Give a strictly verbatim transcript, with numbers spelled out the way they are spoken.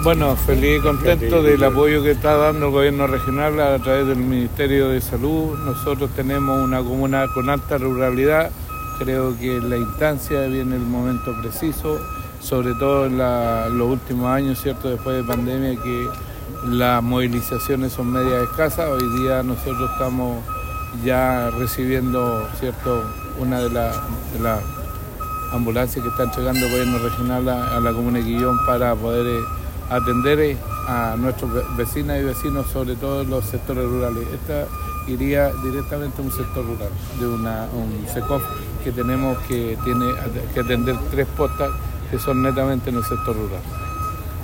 Bueno, feliz y contento del apoyo que está dando el gobierno regional a través del Ministerio de Salud. Nosotros tenemos una comuna con alta ruralidad. Creo que en la instancia viene el momento preciso, sobre todo en la, los últimos años, ¿cierto? Después de pandemia, que las movilizaciones son medias escasas. Hoy día nosotros estamos ya recibiendo, ¿cierto?, una de las de la ambulancias que está entregando el gobierno regional a, a la comuna de Quillón para poder eh, atender a nuestros vecinas y vecinos, sobre todo en los sectores rurales. Esta iría directamente a un sector rural, de una, un SECOF que tenemos que tiene que atender tres postas que son netamente en el sector rural.